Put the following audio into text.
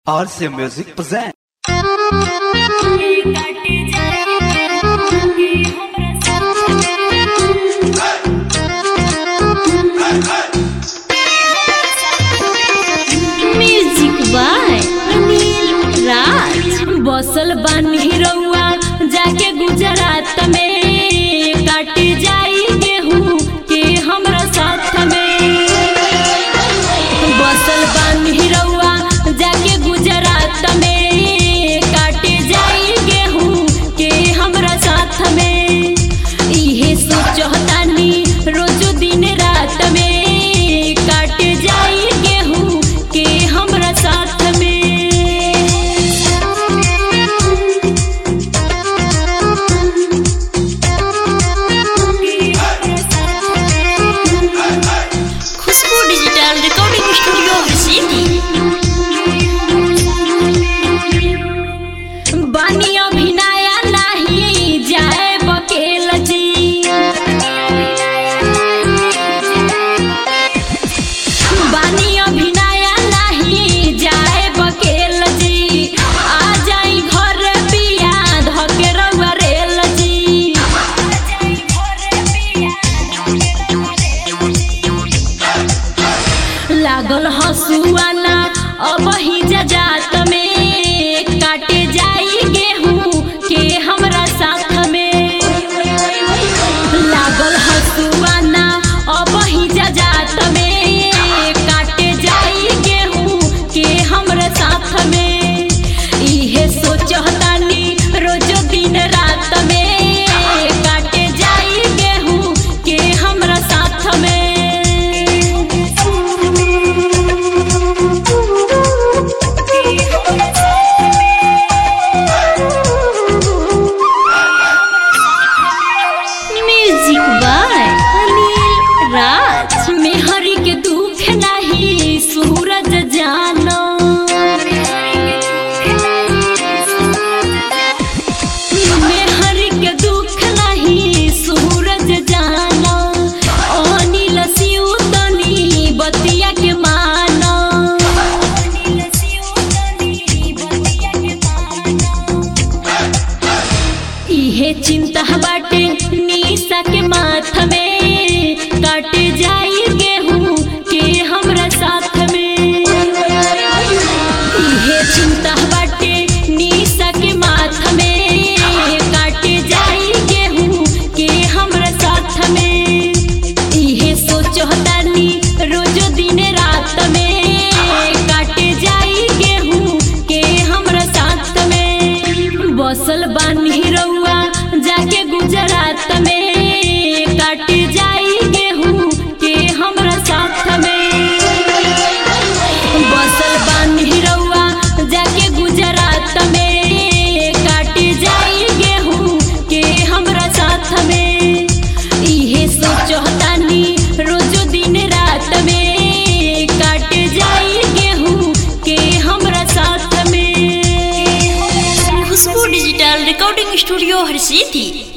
RC Music present. Music by Anil Raj. बसल बानी रउआ जाके गुजरात में काट जाई गेहूं के हमरा साथ में। बसल बानी रउआ जाके गुजरात में काट जाई गेहूं के हमरा साथ में। इहे सोचतानी रोज दिन रात में काट जाई गेहूं के हमरा साथ में। Khushboo digital recording studio city. बानी अभिनया नहीं जाए बकेल जी। बानी अभिनया नहीं जाए बकेल जी। आ जाई घर पिया धके रउआ रेल जी। लागल हसुआना अब ही जात में काटे जाई गेहूं के हमरा साथ में। लागल हसुआना अब ही जात में काटे जाई गेहूं के हमरा साथ में। इहे सोचतानी रोज दिन रात में काटे जाई गेहूं के हमरा साथ में। Music by Anil Raj. मेहरी के दुख नहीं सूरज जानो। मेहरी के दुख नहीं सूरज जानो। अनिल सिउतनी बतिया के मानो। इहे चिंता बाटे निशा के माथ में काट जाई गेहूं के हमरा साथ में। इहे चिंता बाटे निशा के माथ में काट जाई गेहूं के हमरा साथ में। इहे सोचतानी रोज दिन रात में काट जाई गेहूं के हमरा साथ में। बसल बानी रउआ जाके गुजरात में काट जाई गेहूं के हमरा साथ में। बसल बानी रउआ जाके गुजरात में काट जाई गेहूं के हमरा साथ में। इहे सोचतानी रोज दिन रात में काट जाई गेहूं के हमरा साथ में। खुशबू डिजिटल रिकॉर्डिंग स्टूडियो हर सिटी।